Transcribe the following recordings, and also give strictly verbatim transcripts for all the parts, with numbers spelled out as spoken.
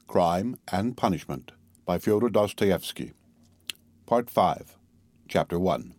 Crime and Punishment by Fyodor Dostoevsky. Part five, Chapter one.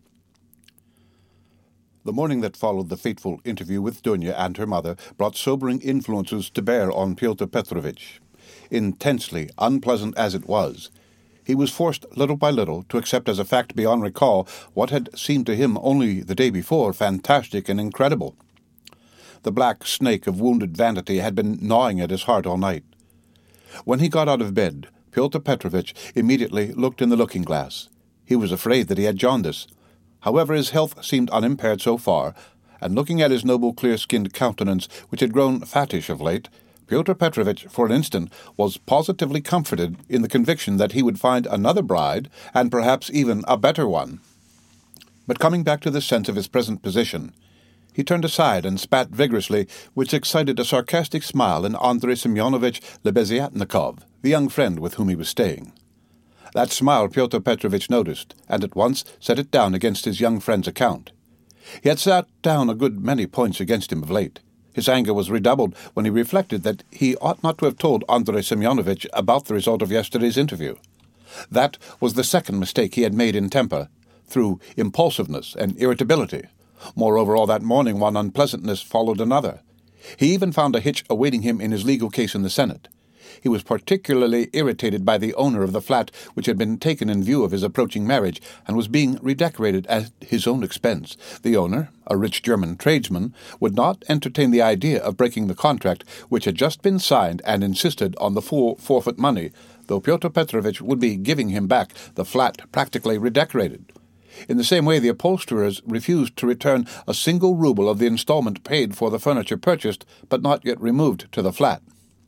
The morning that followed the fateful interview with Dunya and her mother brought sobering influences to bear on Pyotr Petrovitch. Intensely unpleasant as it was, he was forced little by little to accept as a fact beyond recall what had seemed to him only the day before fantastic and incredible. The black snake of wounded vanity had been gnawing at his heart all night. When he got out of bed, Pyotr Petrovitch immediately looked in the looking-glass. He was afraid that he had jaundice. However, his health seemed unimpaired so far, and looking at his noble, clear-skinned countenance, which had grown fattish of late, Pyotr Petrovitch, for an instant, was positively comforted in the conviction that he would find another bride, and perhaps even a better one. But coming back to the sense of his present position, he turned aside and spat vigorously, which excited a sarcastic smile in Andrei Semyonovitch Lebeziatnikov, the young friend with whom he was staying. That smile Pyotr Petrovitch noticed, and at once set it down against his young friend's account. He had sat down a good many points against him of late. His anger was redoubled when he reflected that he ought not to have told Andrei Semyonovitch about the result of yesterday's interview. That was the second mistake he had made in temper, through impulsiveness and irritability. Moreover, all that morning one unpleasantness followed another. He even found a hitch awaiting him in his legal case in the Senate. He was particularly irritated by the owner of the flat which had been taken in view of his approaching marriage and was being redecorated at his own expense. The owner, a rich German tradesman, would not entertain the idea of breaking the contract which had just been signed and insisted on the full forfeit money, though Pyotr Petrovitch would be giving him back the flat practically redecorated. In the same way, the upholsterers refused to return a single ruble of the installment paid for the furniture purchased but not yet removed to the flat.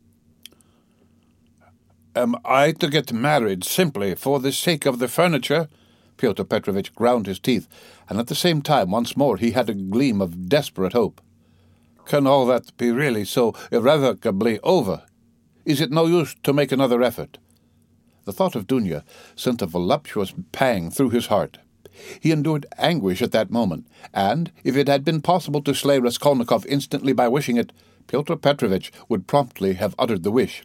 "Am I to get married simply for the sake of the furniture?" Pyotr Petrovitch ground his teeth, and at the same time once more he had a gleam of desperate hope. "Can all that be really so irrevocably over? Is it no use to make another effort?" The thought of Dunya sent a voluptuous pang through his heart. He endured anguish at that moment, and, if it had been possible to slay Raskolnikov instantly by wishing it, Pyotr Petrovitch would promptly have uttered the wish.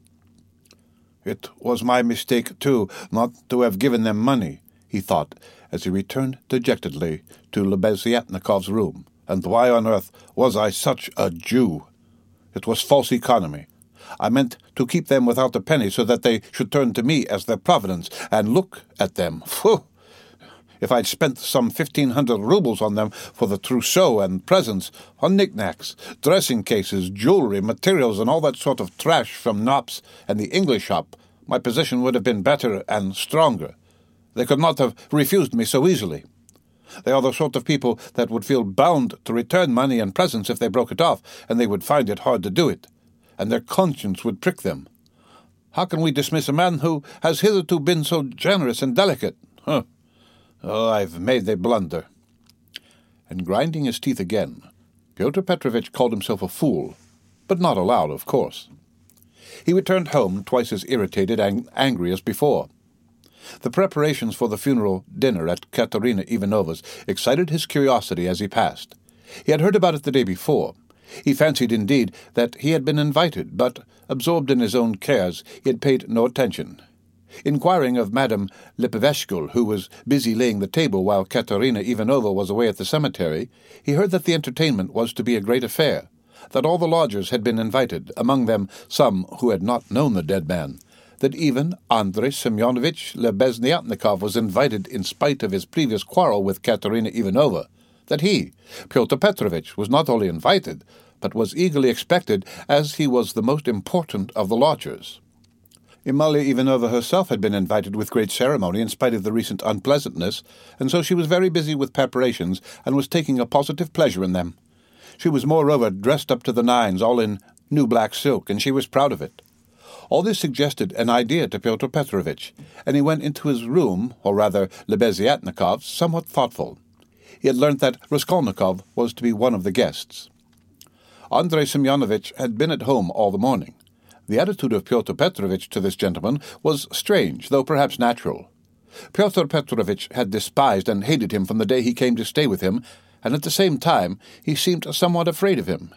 "It was my mistake, too, not to have given them money," he thought, as he returned dejectedly to Lebeziatnikov's room. "And why on earth was I such a Jew? It was false economy. I meant to keep them without a penny so that they should turn to me as their providence, and look at them. Phew! If I'd spent some fifteen hundred rubles on them for the trousseau and presents, on knickknacks, dressing cases, jewelry, materials, and all that sort of trash from Knopp's and the English shop, my position would have been better and stronger. They could not have refused me so easily. They are the sort of people that would feel bound to return money and presents if they broke it off, and they would find it hard to do it, and their conscience would prick them. How can we dismiss a man who has hitherto been so generous and delicate? Huh. Oh, I've made a blunder." And grinding his teeth again, Pyotr Petrovitch called himself a fool, but not aloud, of course. He returned home twice as irritated and angry as before. The preparations for the funeral dinner at Katerina Ivanova's excited his curiosity as he passed. He had heard about it the day before. He fancied, indeed, that he had been invited, but, absorbed in his own cares, he had paid no attention. Inquiring of Madame Lepeveshkul, who was busy laying the table while Katerina Ivanova was away at the cemetery, he heard that the entertainment was to be a great affair, that all the lodgers had been invited, among them some who had not known the dead man, that even Andrei Semyonovitch Lebeziatnikov was invited in spite of his previous quarrel with Katerina Ivanova, that he, Pyotr Petrovitch, was not only invited, but was eagerly expected, as he was the most important of the lodgers. Amalia Ivanova herself had been invited with great ceremony in spite of the recent unpleasantness, and so she was very busy with preparations and was taking a positive pleasure in them. She was moreover dressed up to the nines, all in new black silk, and she was proud of it. All this suggested an idea to Pyotr Petrovitch, and he went into his room, or rather Lebeziatnikov's, somewhat thoughtful. He had learnt that Raskolnikov was to be one of the guests. Andrei Semyonovitch had been at home all the morning. The attitude of Pyotr Petrovitch to this gentleman was strange, though perhaps natural. Pyotr Petrovitch had despised and hated him from the day he came to stay with him, and at the same time he seemed somewhat afraid of him.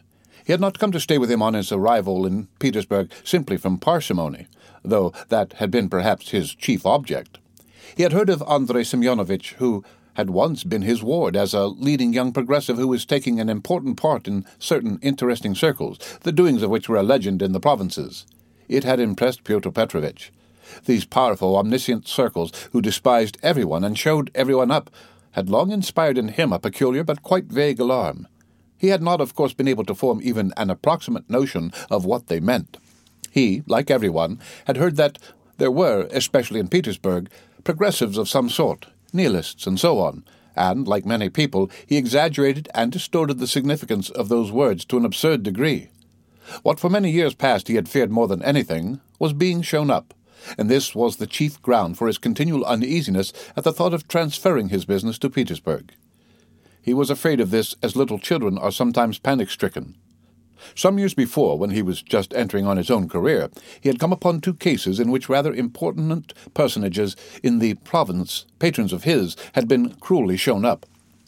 He had not come to stay with him on his arrival in Petersburg simply from parsimony, though that had been perhaps his chief object. He had heard of Andrei Semyonovitch, who had once been his ward as a leading young progressive who was taking an important part in certain interesting circles, the doings of which were a legend in the provinces. It had impressed Pyotr Petrovitch. These powerful, omniscient circles, who despised everyone and showed everyone up, had long inspired in him a peculiar but quite vague alarm. He had not, of course, been able to form even an approximate notion of what they meant. He, like everyone, had heard that there were, especially in Petersburg, progressives of some sort, nihilists and so on, and, like many people, he exaggerated and distorted the significance of those words to an absurd degree. What for many years past he had feared more than anything was being shown up, and this was the chief ground for his continual uneasiness at the thought of transferring his business to Petersburg. He was afraid of this as little children are sometimes panic-stricken. Some years before, when he was just entering on his own career, he had come upon two cases in which rather important personages in the province, patrons of his, had been cruelly shown up.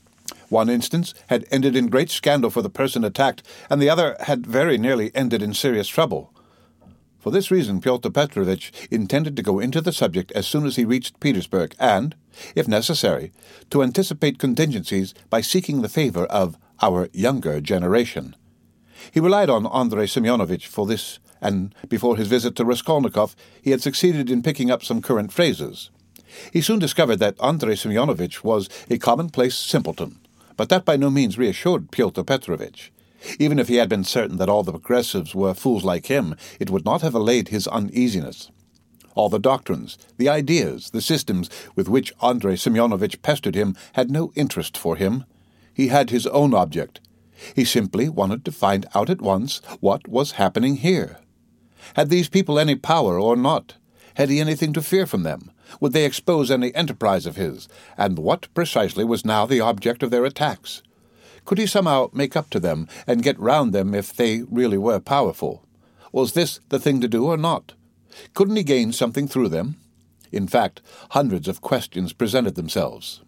One instance had ended in great scandal for the person attacked, and the other had very nearly ended in serious trouble. For this reason, Pyotr Petrovitch intended to go into the subject as soon as he reached Petersburg and, if necessary, to anticipate contingencies by seeking the favor of our younger generation. He relied on Andrei Semyonovitch for this, and before his visit to Raskolnikov, he had succeeded in picking up some current phrases. He soon discovered that Andrei Semyonovitch was a commonplace simpleton, but that by no means reassured Pyotr Petrovitch. Even if he had been certain that all the progressives were fools like him, it would not have allayed his uneasiness. All the doctrines, the ideas, the systems with which Andrei Semyonovitch pestered him had no interest for him. He had his own object. He simply wanted to find out at once what was happening here. Had these people any power or not? Had he anything to fear from them? Would they expose any enterprise of his? And what precisely was now the object of their attacks? Could he somehow make up to them and get round them if they really were powerful? Was this the thing to do or not? Couldn't he gain something through them? In fact, hundreds of questions presented themselves.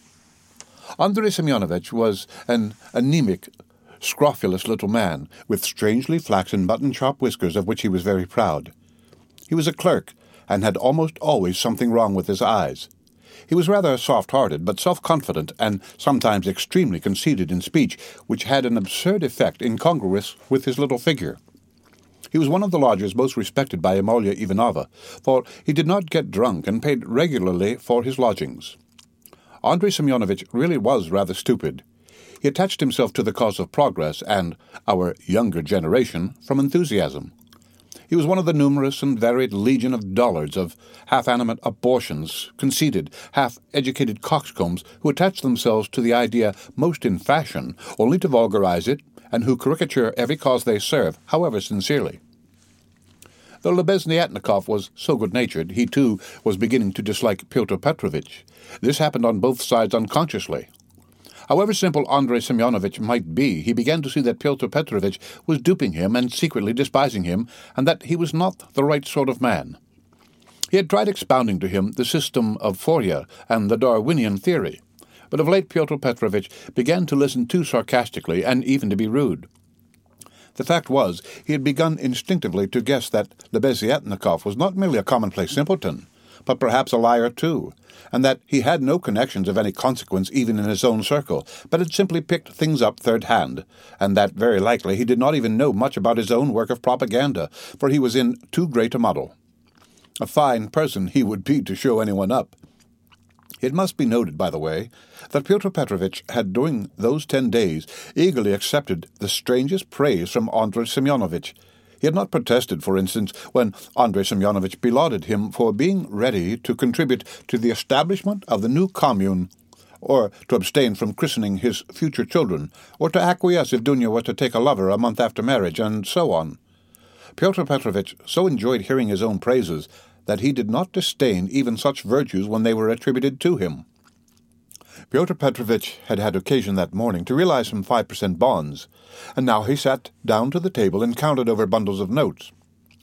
Andrei Semyonovitch was an anemic, scrofulous little man, with strangely flaxen mutton-chop whiskers of which he was very proud. He was a clerk, and had almost always something wrong with his eyes. He was rather soft-hearted, but self-confident, and sometimes extremely conceited in speech, which had an absurd effect incongruous with his little figure. He was one of the lodgers most respected by Amalia Ivanovna, for he did not get drunk and paid regularly for his lodgings. Andrei Semyonovitch really was rather stupid. He attached himself to the cause of progress and our younger generation from enthusiasm. He was one of the numerous and varied legion of dullards, of half-animate abortions, conceited, half-educated coxcombs who attach themselves to the idea most in fashion only to vulgarize it, and who caricature every cause they serve, however sincerely. Though Lebesniatnikov was so good-natured, he too was beginning to dislike Pyotr Petrovitch. This happened on both sides unconsciously. However simple Andrei Semyonovitch might be, he began to see that Pyotr Petrovitch was duping him and secretly despising him, and that he was not the right sort of man. He had tried expounding to him the system of Fourier and the Darwinian theory, but of late Pyotr Petrovitch began to listen too sarcastically and even to be rude. The fact was, he had begun instinctively to guess that Lebesniatnikov was not merely a commonplace simpleton, but perhaps a liar too, and that he had no connections of any consequence even in his own circle, but had simply picked things up third-hand, and that very likely he did not even know much about his own work of propaganda, for he was in too great a muddle. A fine person he would be to show anyone up. It must be noted, by the way, that Pyotr Petrovitch had during those ten days eagerly accepted the strangest praise from Andrei Semyonovitch. He had not protested, for instance, when Andrei Semyonovitch belauded him for being ready to contribute to the establishment of the new commune, or to abstain from christening his future children, or to acquiesce if Dunya were to take a lover a month after marriage, and so on. Pyotr Petrovitch so enjoyed hearing his own praises that he did not disdain even such virtues when they were attributed to him. Pyotr Petrovitch had had occasion that morning to realize some five percent bonds, and now he sat down to the table and counted over bundles of notes.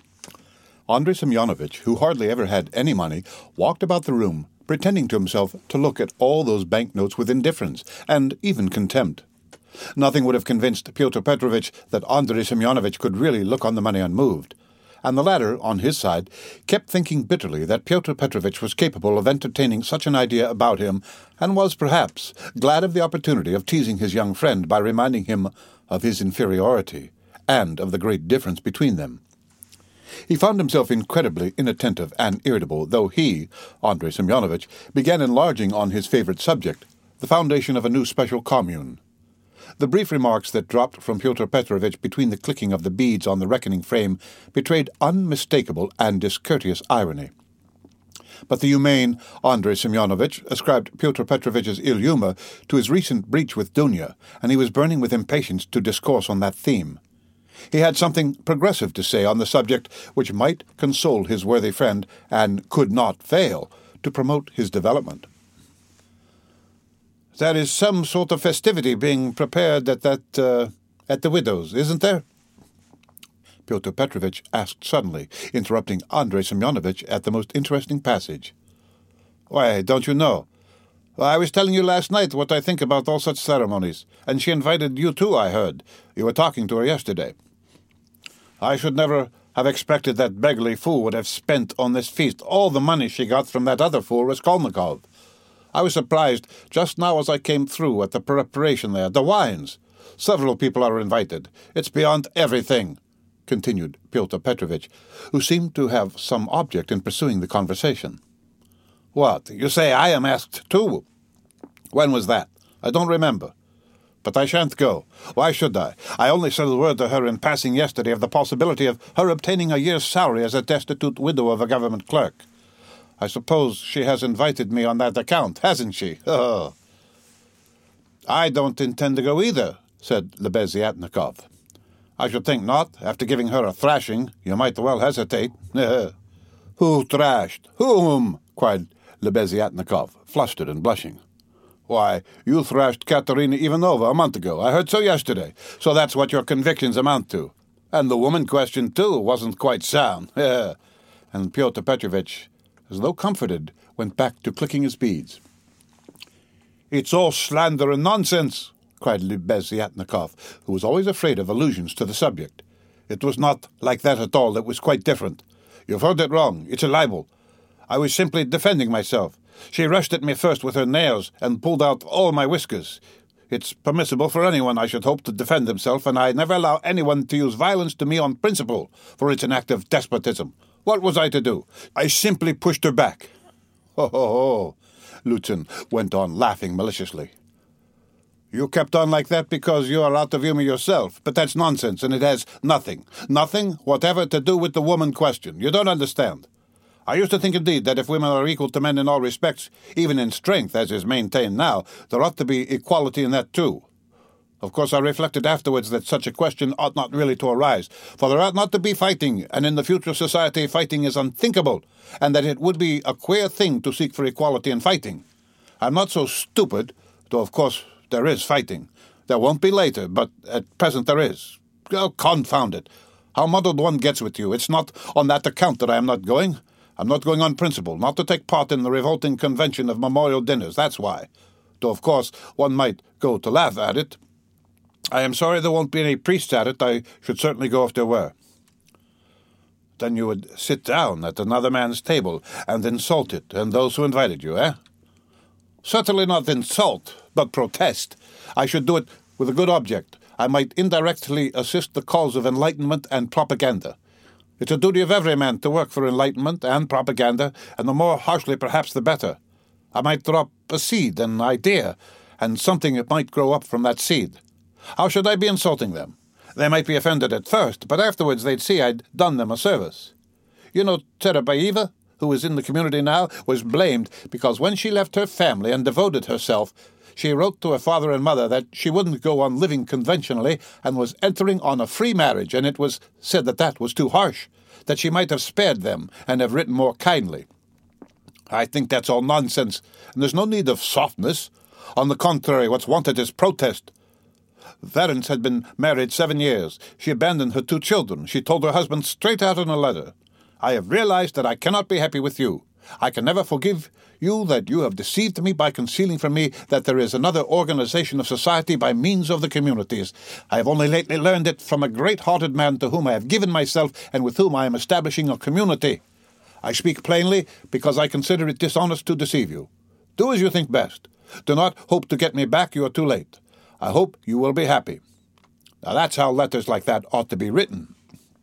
Andrei Semyonovitch, who hardly ever had any money, walked about the room, pretending to himself to look at all those banknotes with indifference and even contempt. Nothing would have convinced Pyotr Petrovitch that Andrei Semyonovitch could really look on the money unmoved, and the latter, on his side, kept thinking bitterly that Pyotr Petrovitch was capable of entertaining such an idea about him, and was, perhaps, glad of the opportunity of teasing his young friend by reminding him of his inferiority, and of the great difference between them. He found himself incredibly inattentive and irritable, though he, Andrei Semyonovitch, began enlarging on his favourite subject, the foundation of a new special commune. The brief remarks that dropped from Pyotr Petrovitch between the clicking of the beads on the reckoning frame betrayed unmistakable and discourteous irony. But the humane Andrei Semyonovitch ascribed Pyotr Petrovitch's ill humour to his recent breach with Dunya, and he was burning with impatience to discourse on that theme. He had something progressive to say on the subject which might console his worthy friend, and could not fail to promote his development. "There is some sort of festivity being prepared at that, uh, at the widow's, isn't there?" Pyotr Petrovitch asked suddenly, interrupting Andrei Semyonovitch at the most interesting passage. "Why, don't you know? I was telling you last night what I think about all such ceremonies, and she invited you too, I heard. You were talking to her yesterday. I should never have expected that beggarly fool would have spent on this feast all the money she got from that other fool, Raskolnikov. I was surprised just now as I came through at the preparation there. The wines. Several people are invited. It's beyond everything," continued Pyotr Petrovitch, who seemed to have some object in pursuing the conversation. "What, you say I am asked too? When was that? I don't remember. But I shan't go. Why should I? I only said a word to her in passing yesterday of the possibility of her obtaining a year's salary as a destitute widow of a government clerk. I suppose she has invited me on that account, hasn't she? Oh. I don't intend to go either," said Lebeziatnikov. "I should think not. After giving her a thrashing, you might well hesitate." "Who thrashed? Whom?" cried Lebeziatnikov, flustered and blushing. "Why, you thrashed Katerina Ivanova a month ago. I heard so yesterday. So that's what your convictions amount to. And the woman question, too, wasn't quite sound." And Pyotr Petrovitch, as though comforted, went back to clicking his beads. "It's all slander and nonsense," cried Lebeziatnikov, who was always afraid of allusions to the subject. "It was not like that at all. It was quite different. You've heard it wrong. It's a libel. I was simply defending myself. She rushed at me first with her nails and pulled out all my whiskers. It's permissible for anyone, I should hope, to defend himself, and I never allow anyone to use violence to me on principle, for it's an act of despotism. What was I to do? I simply pushed her back." "Ho, ho, ho," Lutzen went on, laughing maliciously. "You kept on like that because you are out of humour yourself, but that's nonsense, and it has nothing, nothing whatever to do with the woman question. You don't understand. I used to think, indeed, that if women are equal to men in all respects, even in strength, as is maintained now, there ought to be equality in that too. Of course, I reflected afterwards that such a question ought not really to arise, for there ought not to be fighting, and in the future society fighting is unthinkable, and that it would be a queer thing to seek for equality in fighting. I'm not so stupid, though of course there is fighting. There won't be later, but at present there is. Oh, confound it! How muddled one gets with you. It's not on that account that I am not going. I'm not going on principle, not to take part in the revolting convention of memorial dinners, that's why. Though, of course, one might go to laugh at it. I am sorry there won't be any priests at it. I should certainly go if there were." "Then you would sit down at another man's table and insult it, and those who invited you, eh?" "Certainly not insult, but protest. I should do it with a good object. I might indirectly assist the cause of enlightenment and propaganda. It's a duty of every man to work for enlightenment and propaganda, and the more harshly perhaps the better. I might drop a seed, an idea, and something might grow up from that seed. How should I be insulting them? They might be offended at first, but afterwards they'd see I'd done them a service. You know Terebayeva, who is in the community now, was blamed because when she left her family and devoted herself, she wrote to her father and mother that she wouldn't go on living conventionally and was entering on a free marriage, and it was said that that was too harsh, that she might have spared them and have written more kindly. I think that's all nonsense, and there's no need of softness. On the contrary, what's wanted is protest. Ferenc had been married seven years. She abandoned her two children. She told her husband straight out in a letter, "I have realized that I cannot be happy with you. I can never forgive you that you have deceived me by concealing from me that there is another organization of society by means of the communities. I have only lately learned it from a great-hearted man to whom I have given myself and with whom I am establishing a community. I speak plainly because I consider it dishonest to deceive you. Do as you think best. Do not hope to get me back. You are too late. I hope you will be happy. Now that's how letters like that ought to be written.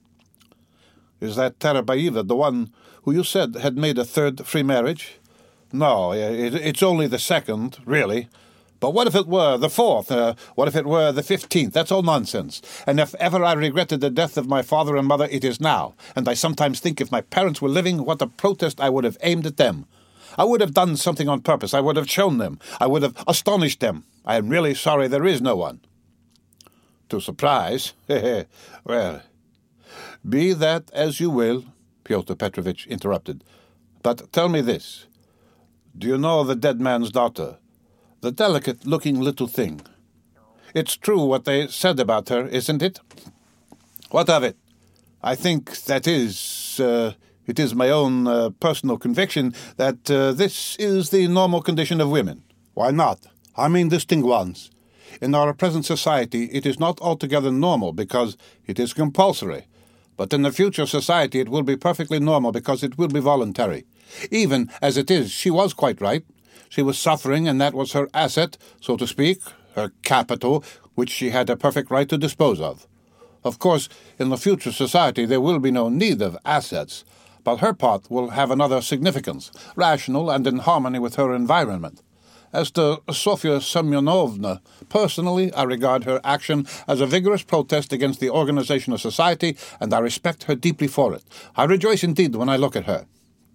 Is that Tarabaeva the one who you said had made a third free marriage? No, it, it's only the second, really. But what if it were the fourth? Uh, what if it were the fifteenth? That's all nonsense. And if ever I regretted the death of my father and mother, it is now. And I sometimes think if my parents were living, what a protest I would have aimed at them. I would have done something on purpose. I would have shown them. I would have astonished them. I am really sorry there is no one. To surprise? Well, be that as you will, Pyotr Petrovitch interrupted. But tell me this. Do you know the dead man's daughter? The delicate-looking little thing. It's true what they said about her, isn't it? What of it? I think that is, uh, it is my own uh, personal conviction that uh, this is the normal condition of women. Why not? I mean distinct ones. In our present society, it is not altogether normal because it is compulsory. But in the future society, it will be perfectly normal because it will be voluntary. Even as it is, she was quite right. She was suffering, and that was her asset, so to speak, her capital, which she had a perfect right to dispose of. Of course, in the future society there will be no need of assets, but her part will have another significance, rational and in harmony with her environment. As to Sofya Semyonovna, personally I regard her action as a vigorous protest against the organization of society, and I respect her deeply for it. I rejoice indeed when I look at her.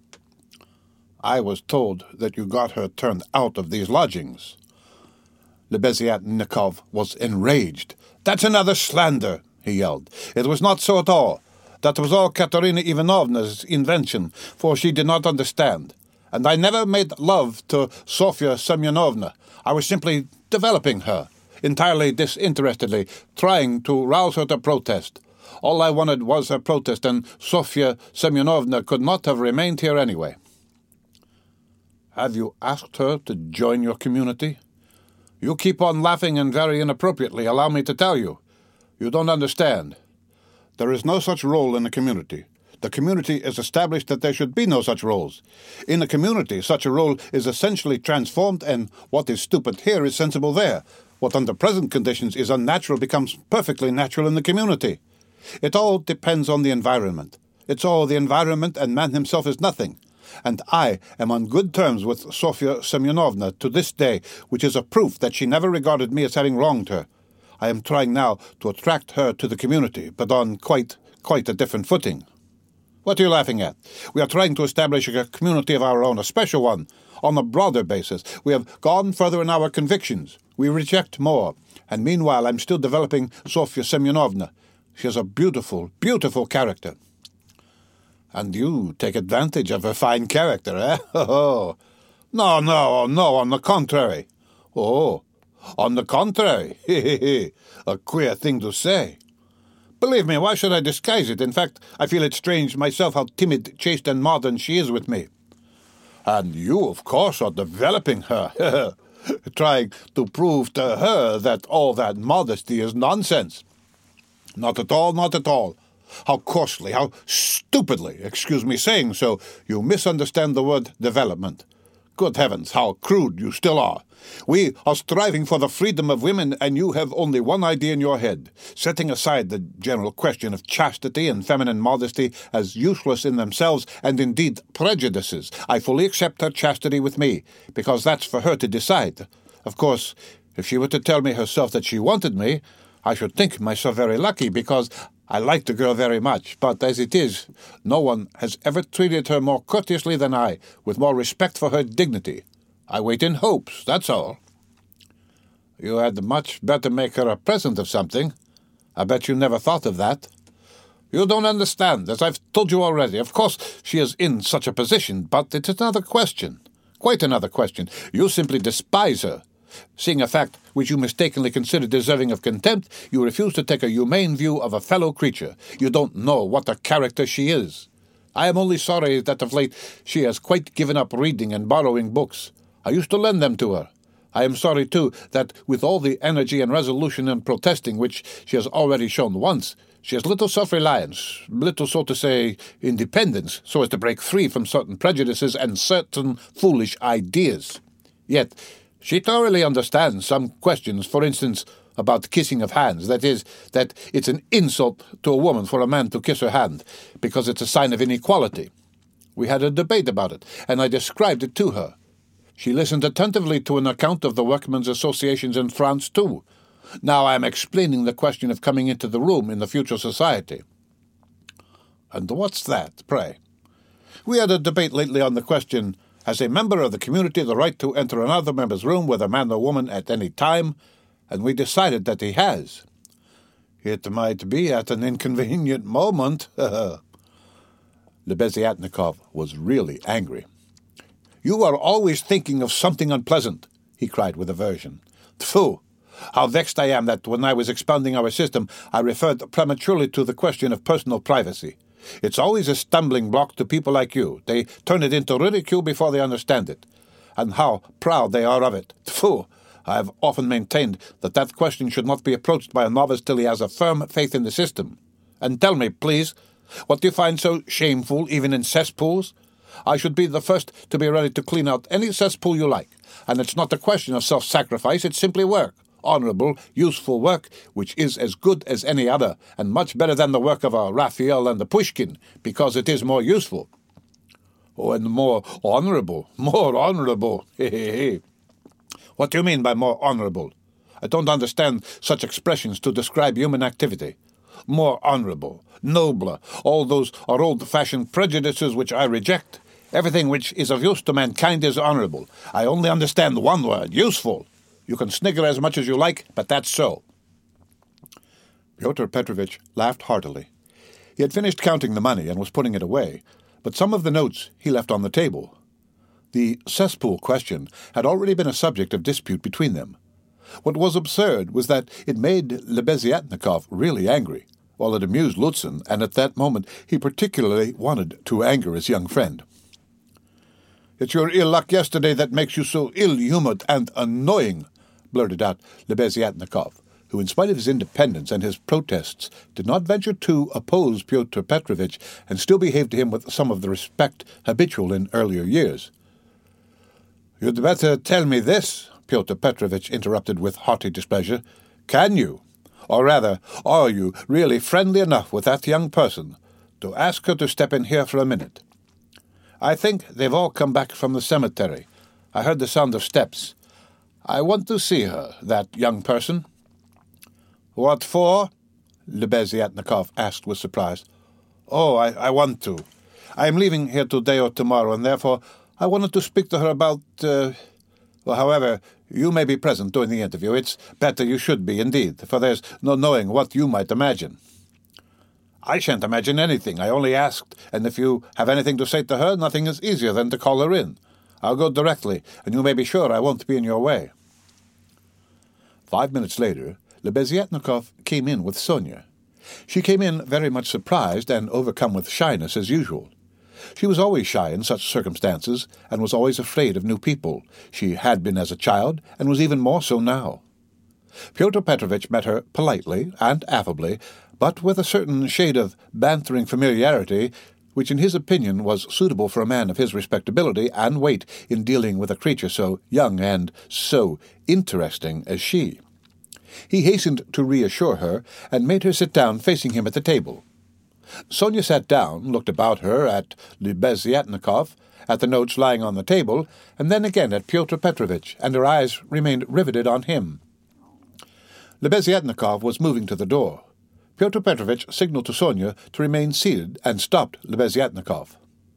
I was told that you got her turned out of these lodgings. Lebeziatnikov was enraged. That's another slander, he yelled. It was not so at all. That was all Katerina Ivanovna's invention, for she did not understand. And I never made love to Sofya Semyonovna. I was simply developing her, entirely disinterestedly, trying to rouse her to protest. All I wanted was her protest, and Sofya Semyonovna could not have remained here anyway. Have you asked her to join your community? You keep on laughing and very inappropriately, allow me to tell you. You don't understand. There is no such role in a community. The community is established that there should be no such roles. In a community, such a role is essentially transformed, and what is stupid here is sensible there. What under present conditions is unnatural becomes perfectly natural in the community. It all depends on the environment. It's all the environment, and man himself is nothing. And I am on good terms with Sofya Semyonovna to this day, which is a proof that she never regarded me as having wronged her. I am trying now to attract her to the community, but on quite, quite a different footing. What are you laughing at? We are trying to establish a community of our own, a special one, on a broader basis. We have gone further in our convictions. We reject more. And meanwhile, I'm still developing Sofya Semyonovna. She has a beautiful, beautiful character. And you take advantage of her fine character, eh? Oh, no, no, no, on the contrary. Oh, on the contrary. A queer thing to say. Believe me, why should I disguise it? In fact, I feel it strange myself how timid, chaste, and modern she is with me. And you, of course, are developing her, trying to prove to her that all that modesty is nonsense. Not at all, not at all. How coarsely, how stupidly, excuse me saying so, you misunderstand the word development. Good heavens, how crude you still are. We are striving for the freedom of women, and you have only one idea in your head, setting aside the general question of chastity and feminine modesty as useless in themselves and indeed prejudices. I fully accept her chastity with me, because that's for her to decide. Of course, if she were to tell me herself that she wanted me, I should think myself very lucky, because I like the girl very much, but as it is, no one has ever treated her more courteously than I, with more respect for her dignity. I wait in hopes, that's all. You had much better make her a present of something. I bet you never thought of that. You don't understand, as I've told you already. Of course, she is in such a position, but it's another question. Quite another question. You simply despise her. Seeing a fact which you mistakenly consider deserving of contempt, you refuse to take a humane view of a fellow creature. You don't know what a character she is. I am only sorry that of late she has quite given up reading and borrowing books. I used to lend them to her. I am sorry, too, that with all the energy and resolution in protesting which she has already shown once, she has little self-reliance, little, so to say, independence, so as to break free from certain prejudices and certain foolish ideas. Yet she thoroughly understands some questions, for instance, about kissing of hands. That is, that it's an insult to a woman for a man to kiss her hand, because it's a sign of inequality. We had a debate about it, and I described it to her. She listened attentively to an account of the workmen's associations in France, too. Now I am explaining the question of coming into the room in the future society. And what's that, pray? We had a debate lately on the question, has a member of the community the right to enter another member's room, whether man or woman, at any time? And we decided that he has. It might be at an inconvenient moment. Lebeziatnikov was really angry. You are always thinking of something unpleasant, he cried with aversion. Tfu! How vexed I am that when I was expounding our system, I referred prematurely to the question of personal privacy. It's always a stumbling block to people like you. They turn it into ridicule before they understand it. And how proud they are of it. Tfu! I have often maintained that that question should not be approached by a novice till he has a firm faith in the system. And tell me, please, what do you find so shameful even in cesspools? I should be the first to be ready to clean out any cesspool you like, and it's not a question of self-sacrifice, it's simply work, honourable, useful work, which is as good as any other, and much better than the work of a Raphael and a Pushkin, because it is more useful. Oh, and more honourable, more honourable, What do you mean by more honourable? I don't understand such expressions to describe human activity. More honourable, nobler, all those are old-fashioned prejudices which I reject. Everything which is of use to mankind is honourable. I only understand one word, useful. You can snigger as much as you like, but that's so. Pyotr Petrovitch laughed heartily. He had finished counting the money and was putting it away, but some of the notes he left on the table. The cesspool question had already been a subject of dispute between them. What was absurd was that it made Lebeziatnikov really angry, while it amused Lutzen, and at that moment he particularly wanted to anger his young friend. "It's your ill luck yesterday that makes you so ill-humoured and annoying," blurted out Lebeziatnikov, who, in spite of his independence and his protests, did not venture to oppose Pyotr Petrovitch and still behaved to him with some of the respect habitual in earlier years. "You'd better tell me this," Pyotr Petrovitch interrupted with haughty displeasure. "Can you, or rather, are you really friendly enough with that young person to ask her to step in here for a minute? I think they've all come back from the cemetery. I heard the sound of steps. I want to see her, that young person." "What for?" Lebeziatnikov asked with surprise. "Oh, I, I want to. I am leaving here today or tomorrow, and therefore I wanted to speak to her about... Uh, well, however, you may be present during the interview. It's better you should be, indeed, for there's no knowing what you might imagine." "I shan't imagine anything. I only asked, and if you have anything to say to her, nothing is easier than to call her in. I'll go directly, and you may be sure I won't be in your way." Five minutes later, Lebeziatnikov came in with Sonia. She came in very much surprised and overcome with shyness as usual. She was always shy in such circumstances, and was always afraid of new people. She had been as a child, and was even more so now. Pyotr Petrovitch met her politely and affably, but with a certain shade of bantering familiarity, which in his opinion was suitable for a man of his respectability and weight in dealing with a creature so young and so interesting as she. He hastened to reassure her, and made her sit down facing him at the table. Sonia sat down, looked about her at Lebeziatnikov, at the notes lying on the table, and then again at Pyotr Petrovitch, and her eyes remained riveted on him. Lebeziatnikov was moving to the door. Pyotr Petrovitch signalled to Sonia to remain seated, and stopped Lebeziatnikov.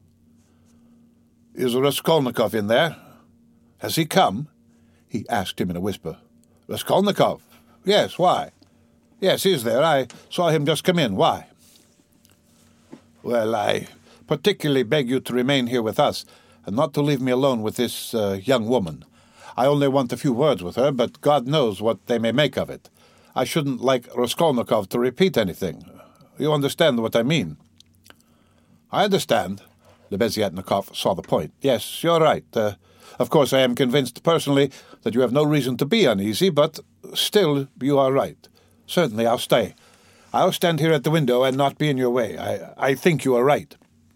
"Is Raskolnikov in there? Has he come?" he asked him in a whisper. "Raskolnikov? Yes, why?" "Yes, he is there. I saw him just come in. Why?" "Well, I particularly beg you to remain here with us, and not to leave me alone with this uh, young woman. I only want a few words with her, but God knows what they may make of it. I shouldn't like Raskolnikov to repeat anything. You understand what I mean?" I understand. Lebeziatnikov saw the point. Yes, you're right. Uh, of course, I am convinced personally that you have no reason to be uneasy, but still you are right. Certainly, I'll stay. I'll stand here at the window and not be in your way. I, I think you are right.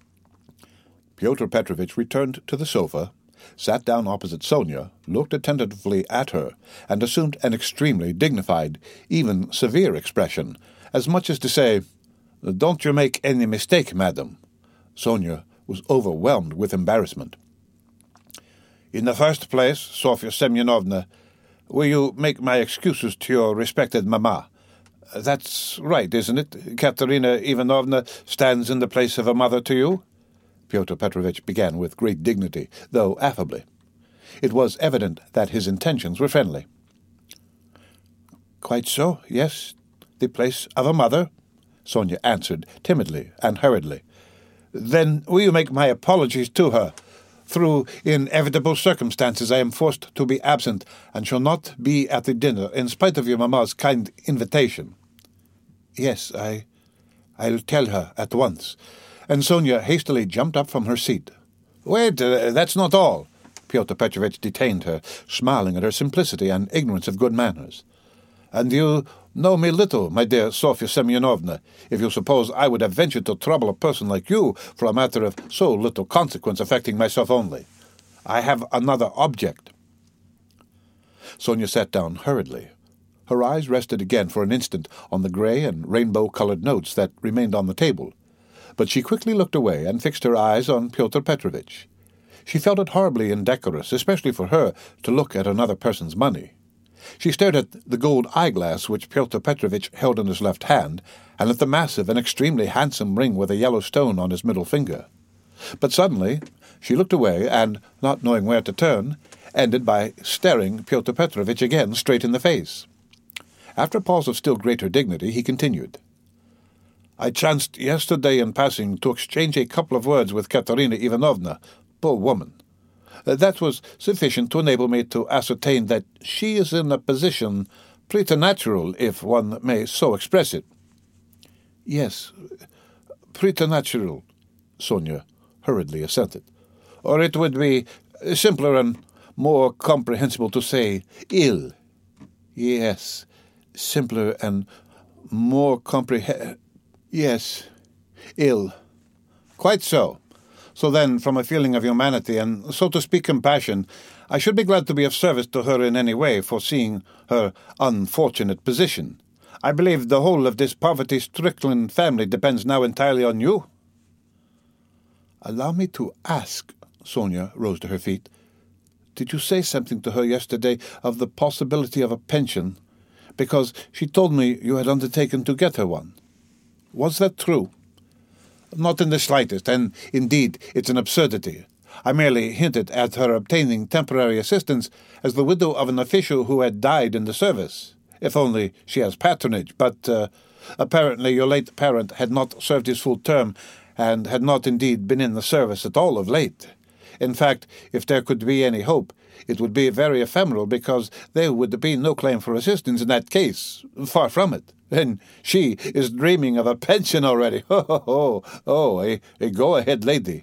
Pyotr Petrovitch returned to the sofa, sat down opposite Sonia, looked attentively at her, and assumed an extremely dignified, even severe expression, as much as to say, "Don't you make any mistake, madam." Sonia was overwhelmed with embarrassment. "In the first place, Sofya Semyonovna, will you make my excuses to your respected mamma? That's right, isn't it? Katerina Ivanovna stands in the place of a mother to you?" Pyotr Petrovitch began with great dignity, though affably. It was evident that his intentions were friendly. "Quite so, yes, the place of a mother," Sonia answered timidly and hurriedly. "Then will you make my apologies to her? Through inevitable circumstances I am forced to be absent, and shall not be at the dinner, in spite of your mamma's kind invitation." "Yes, I... I'll tell her at once." And Sonia hastily jumped up from her seat. "Wait, uh, that's not all." Pyotr Petrovitch detained her, smiling at her simplicity and ignorance of good manners. "And you know me little, my dear Sofya Semyonovna, if you suppose I would have ventured to trouble a person like you for a matter of so little consequence affecting myself only. I have another object." Sonia sat down hurriedly. Her eyes rested again for an instant on the grey and rainbow-coloured notes that remained on the table, but she quickly looked away and fixed her eyes on Pyotr Petrovitch. She felt it horribly indecorous, especially for her, to look at another person's money. She stared at the gold eyeglass which Pyotr Petrovitch held in his left hand, and at the massive and extremely handsome ring with a yellow stone on his middle finger. But suddenly she looked away, and, not knowing where to turn, ended by staring Pyotr Petrovitch again straight in the face. After a pause of still greater dignity, he continued, "I chanced yesterday in passing to exchange a couple of words with Katerina Ivanovna, poor woman. That was sufficient to enable me to ascertain that she is in a position preternatural, if one may so express it." "Yes, preternatural," Sonia hurriedly assented. "Or it would be simpler and more comprehensible to say ill." "Yes, simpler and more comprehend... Yes, ill." "Quite so. So then, from a feeling of humanity and, so to speak, compassion, I should be glad to be of service to her in any way, foreseeing her unfortunate position. I believe the whole of this poverty-stricken family depends now entirely on you." "Allow me to ask," Sonia rose to her feet, "did you say something to her yesterday of the possibility of a pension? Because she told me you had undertaken to get her one. Was that true?" "Not in the slightest, and, indeed, it's an absurdity. I merely hinted at her obtaining temporary assistance as the widow of an official who had died in the service, if only she has patronage, but uh, apparently your late parent had not served his full term, and had not indeed been in the service at all of late. In fact, if there could be any hope, it would be very ephemeral, because there would be no claim for assistance in that case. Far from it. And she is dreaming of a pension already. Ho, ho, ho. Oh, a, a go-ahead lady."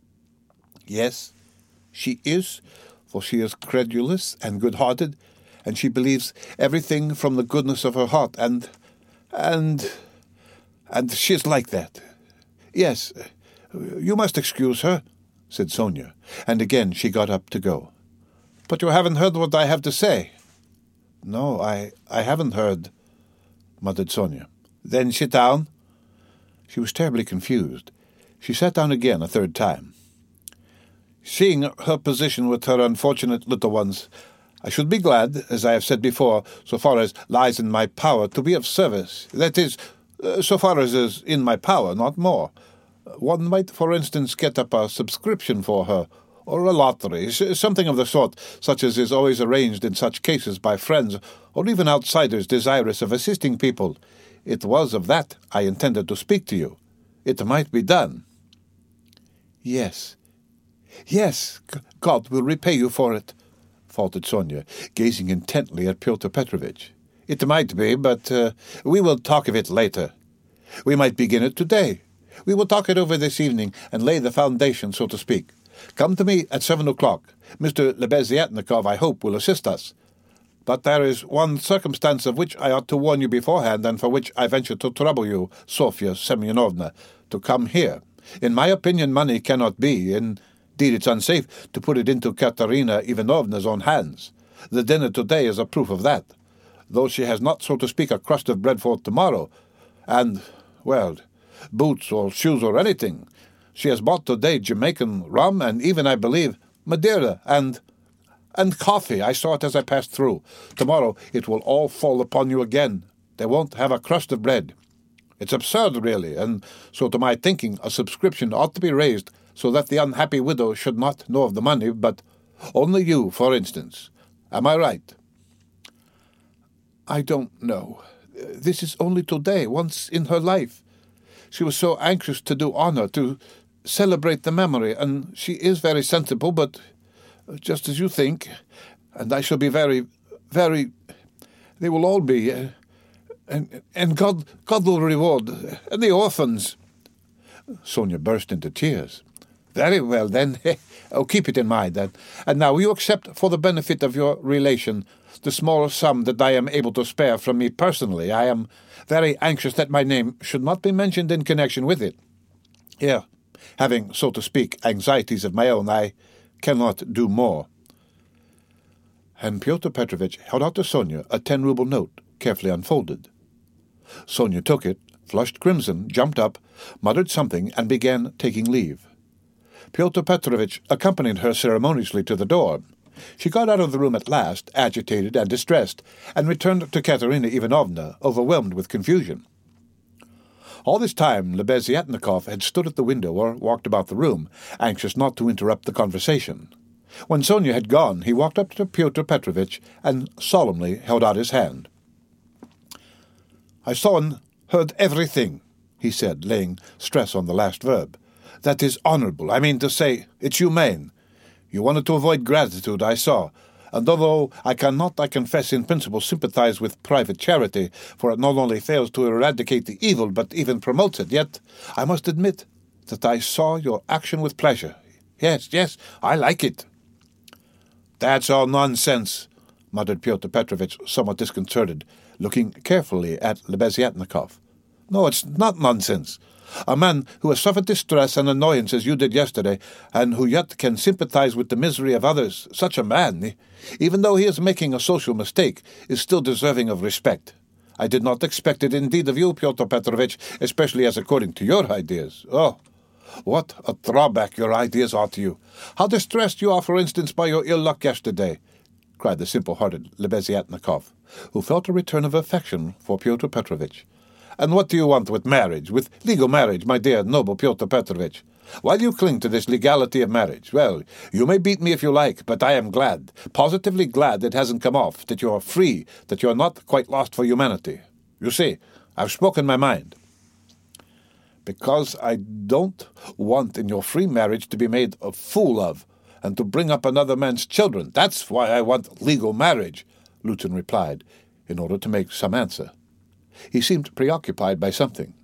"Yes, she is, for she is credulous and good-hearted, and she believes everything from the goodness of her heart, and... and... and she is like that. Yes, you must excuse her," said Sonia, and again she got up to go. "But you haven't heard what I have to say." "No, I, I haven't heard," muttered Sonia. "Then sit down." She was terribly confused. She sat down again a third time. "Seeing her position with her unfortunate little ones, I should be glad, as I have said before, so far as lies in my power, to be of service. That is, uh, so far as is in my power, not more. One might, for instance, get up a subscription for her, or a lottery, something of the sort, such as is always arranged in such cases by friends, or even outsiders desirous of assisting people. It was of that I intended to speak to you. It might be done." "Yes, yes, God will repay you for it," faltered Sonia, gazing intently at Pyotr Petrovitch. "It might be, but uh, we will talk of it later. We might begin it today. We will talk it over this evening and lay the foundation, so to speak. Come to me at seven o'clock. Mister Lebeziatnikov, I hope, will assist us. But there is one circumstance of which I ought to warn you beforehand, and for which I venture to trouble you, Sofia Semyonovna, to come here. In my opinion, money cannot be. Indeed, it's unsafe to put it into Katerina Ivanovna's own hands. The dinner today is a proof of that. Though she has not, so to speak, a crust of bread for tomorrow, and, well, boots or shoes or anything. She has bought today Jamaican rum and even, I believe, Madeira and... and coffee. I saw it as I passed through. Tomorrow it will all fall upon you again. They won't have a crust of bread. It's absurd, really, and so to my thinking a subscription ought to be raised so that the unhappy widow should not know of the money, but only you, for instance. Am I right? I don't know. This is only today, once in her life. She was so anxious to do honor, to celebrate the memory, and she is very sensible, but just as you think, and I shall be very, very... They will all be, uh, and and God, God will reward, and the orphans. Sonia burst into tears. Very well, then. Oh, keep it in mind, then. And now, will you accept, for the benefit of your relation, the small sum that I am able to spare from me personally? I am very anxious that my name should not be mentioned in connection with it. Here, having, so to speak, anxieties of my own, I cannot do more. And Pyotr Petrovitch held out to Sonia a ten-ruble note, carefully unfolded. Sonia took it, flushed crimson, jumped up, muttered something, and began taking leave. Pyotr Petrovitch accompanied her ceremoniously to the door. She got out of the room at last, agitated and distressed, and returned to Katerina Ivanovna, overwhelmed with confusion. All this time Lebeziatnikov had stood at the window or walked about the room, anxious not to interrupt the conversation. When Sonia had gone, he walked up to Pyotr Petrovitch and solemnly held out his hand. "I saw and heard everything," he said, laying stress on the last verb. "That is honourable. I mean to say, it's humane. You wanted to avoid gratitude, I saw, and although I cannot, I confess, in principle sympathize with private charity, for it not only fails to eradicate the evil, but even promotes it, yet I must admit that I saw your action with pleasure. Yes, yes, I like it." "That's all nonsense," muttered Pyotr Petrovitch, somewhat disconcerted, looking carefully at Lebeziatnikov. "No, it's not nonsense. A man who has suffered distress and annoyance as you did yesterday, and who yet can sympathize with the misery of others, such a man, even though he is making a social mistake, is still deserving of respect. I did not expect it indeed of you, Pyotr Petrovitch, especially as according to your ideas. Oh, what a drawback your ideas are to you! How distressed you are, for instance, by your ill luck yesterday!" cried the simple-hearted Lebeziatnikov, who felt a return of affection for Pyotr Petrovitch. "And what do you want with marriage, with legal marriage, my dear, noble Pyotr Petrovitch? Why do you cling to this legality of marriage? Well, you may beat me if you like, but I am glad, positively glad it hasn't come off, that you are free, that you are not quite lost for humanity. You see, I've spoken my mind." "Because I don't want in your free marriage to be made a fool of, and to bring up another man's children. That's why I want legal marriage," Lutin replied, in order to make some answer. He seemed preoccupied by something.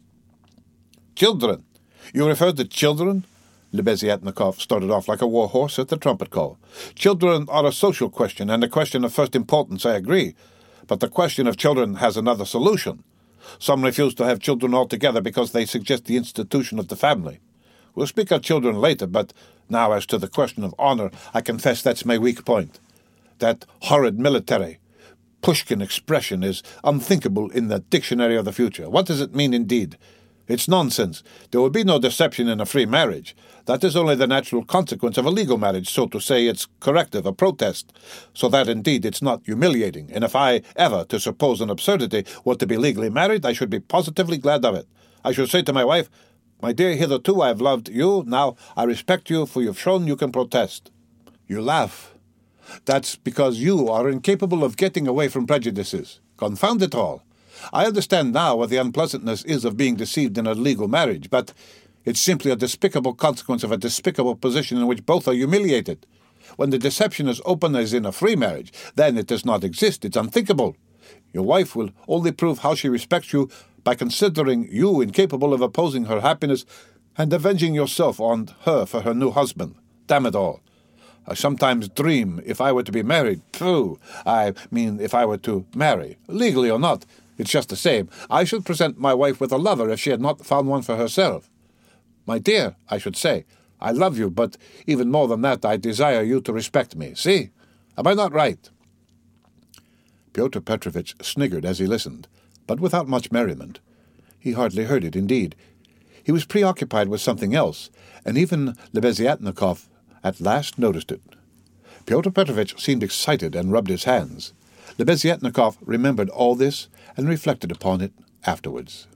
"Children? You refer to children?" Lebeziatnikov started off like a war horse at the trumpet call. "Children are a social question, and a question of first importance, I agree. But the question of children has another solution. Some refuse to have children altogether because they suggest the institution of the family. We'll speak of children later, but now as to the question of honor, I confess that's my weak point. That horrid military Pushkin expression is unthinkable in the dictionary of the future. What does it mean indeed? It's nonsense. There will be no deception in a free marriage. That is only the natural consequence of a legal marriage, so to say it's corrective, a protest, so that indeed it's not humiliating. And if I ever, to suppose an absurdity, were to be legally married, I should be positively glad of it. I should say to my wife, 'My dear, hitherto I have loved you, now I respect you, for you've shown you can protest.' You laugh. That's because you are incapable of getting away from prejudices. Confound it all. I understand now what the unpleasantness is of being deceived in a legal marriage, but it's simply a despicable consequence of a despicable position in which both are humiliated. When the deception is open as in a free marriage, then it does not exist. It's unthinkable. Your wife will only prove how she respects you by considering you incapable of opposing her happiness and avenging yourself on her for her new husband. Damn it all. I sometimes dream if I were to be married. Pooh! I mean, if I were to marry. Legally or not, it's just the same. I should present my wife with a lover if she had not found one for herself. My dear, I should say, I love you, but even more than that, I desire you to respect me. See? Am I not right? Pyotr Petrovitch sniggered as he listened, but without much merriment. He hardly heard it, indeed. He was preoccupied with something else, and even Lebeziatnikov at last noticed it. Pyotr Petrovitch seemed excited and rubbed his hands. Lebeziatnikov remembered all this and reflected upon it afterwards.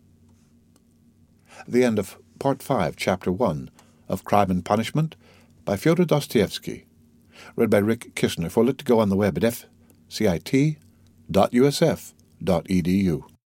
The end of Part five, Chapter one of Crime and Punishment by Fyodor Dostoevsky. Read by Rick Kishner for Lit to Go on the web at f c i t dot u s f dot e d u.